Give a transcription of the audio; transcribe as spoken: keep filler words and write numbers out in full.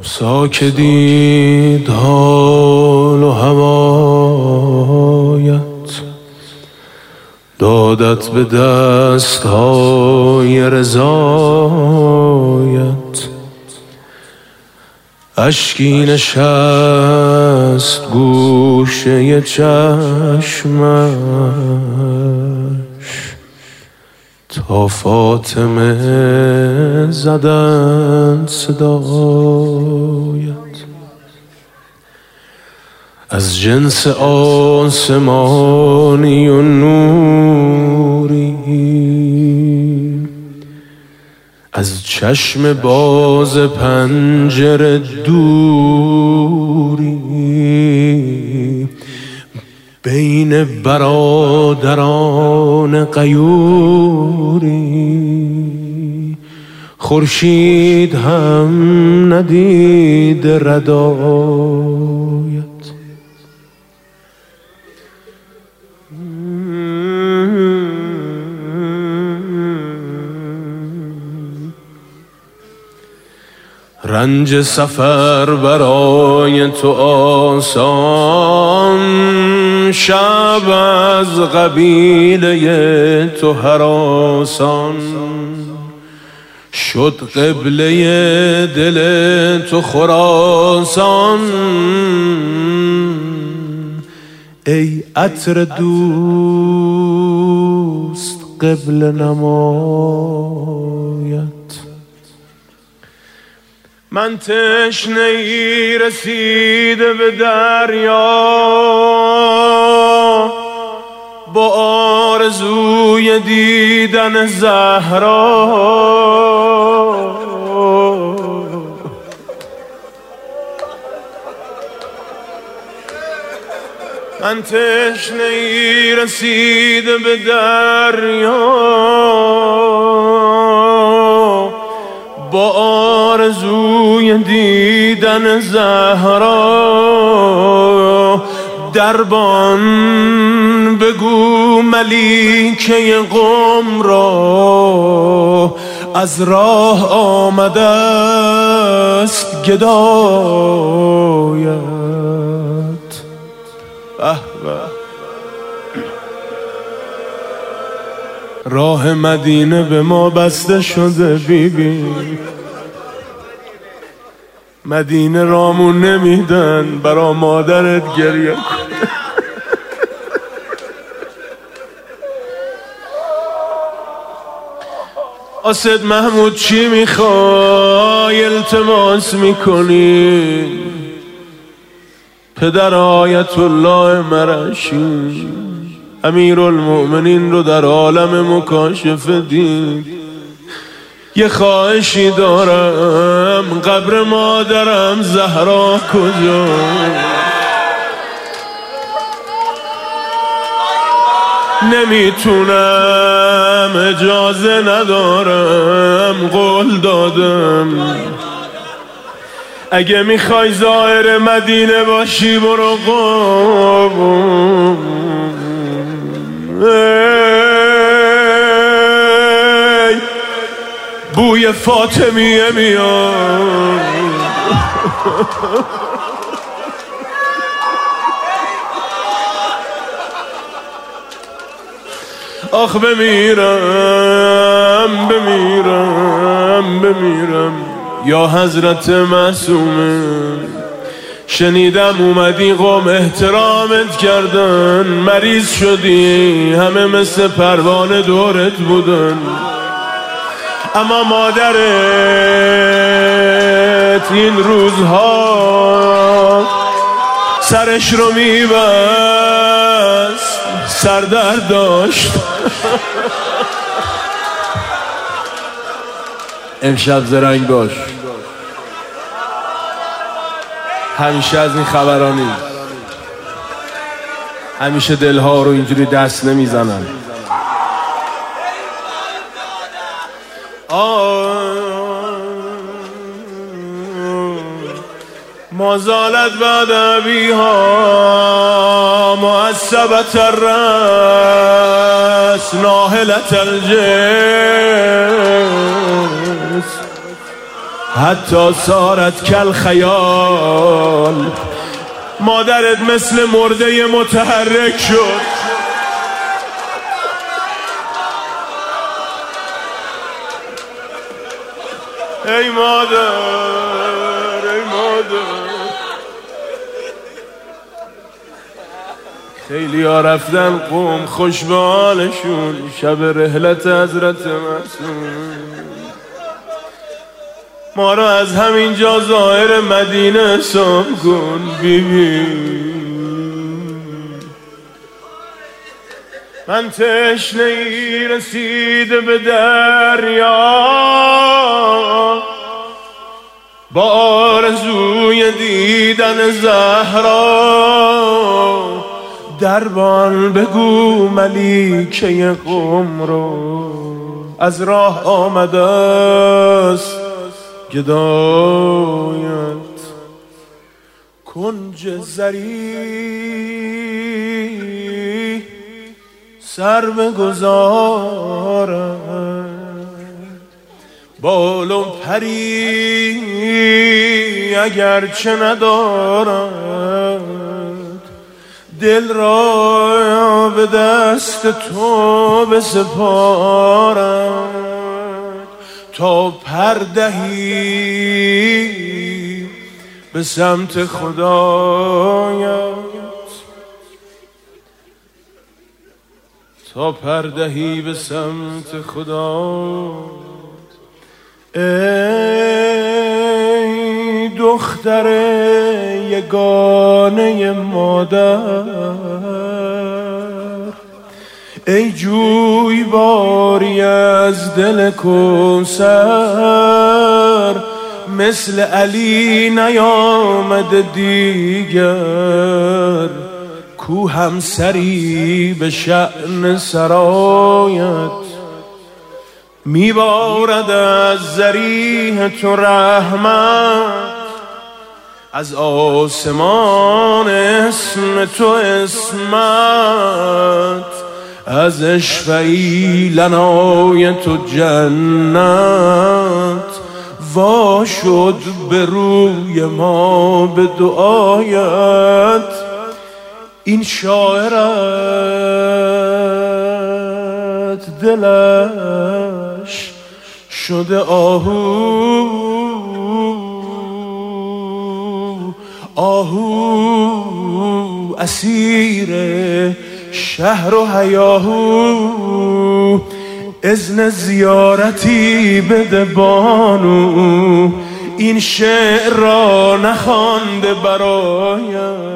ساکدید حال و هوایت، دادت به دست های رضایت. اشکی نشست گوشه چشمش تا فاطمه زدند صدایت. از جنس آسمانی و نوری، از چشم باز پنجره دوری، بین برادران غیوری. خورشید هم ندید ردایت. رنج سفر برای تو آسان، شب از قبیله تو هراسان. شد قبله دل تو خراسان، ای عطر دوست قبله نمایت. من تشنه‌ای رسیده به دریا، با آرزوی دیدن زهرا. من تشنه‌ای رسیده به دریا، با آرزوی دیدن زهرا. دربان بگو ملیکه قم را، از راه آمده است گدایت. راه مدینه به ما بسته شده بیبی، مدینه رامون نمیدن برا مادرت گریه کن. آسد محمود چی میخوای التماس میکنی؟ پدر آیت الله مرشی امیرالمؤمنین رو در عالم مکاشفه دید. یه خواهشی دارم، قبر مادرم زهرا کجا؟ نمیتونم، اجازه ندارم، قول دادم. اگه میخوای زائر مدینه باشی برو قم. بوی فاطمیه میاد. آخ بمیرم بمیرم بمیرم یا حضرت معصومه. شنیدم اومدی قوم احترامت کردن، مریض شدی همه مثل پروانه دورت بودن، اما مادرت این روزها سرش رو میبست، سردرد داشت. امشب زرنگ باش، همیشه از این خبرها نیست. همیشه دلها رو اینجوری دست نمیزنن. ما زالت بعد ابیها معصبت الرأس ناهلت الجنس. حتی صارت کل خیال. مادرت مثل مرده متحرک شد. ای مادر ای مادر. خیلی ها رفتن قوم خوش به حالشون شب رحلت حضرت معصوم. ما را از همینجا ظاهر مدینه سام کن بیبی. من تشنه ای رسیده به دریا با آرزوی دیدن زهرا. دربان بگو ملیکه قم رو از راه آمده است گدایت. کنج زری سر بگذارد بال و پری اگرچه ندارد. دل را به دست تو بسپارد تا پردهی به سمت خدایت. تا پردهی به سمت خدایت. ای دختر یگانه مادر، ای جویباری از دل کوثر، مثل علی نیامده دیگر، کو همسری به شأن سرایت. میبارد از ذریح تو رحمت، از آسمان اسم تو اسمت، از اشفعی لنای تو جنت. وا شد به روی ما به دعایت. این شاعرت دلش شده آهو آهو، اسیر شهر و هیاهو. اذن زیارتی بده بانو، این شعر را نخوانده برایم.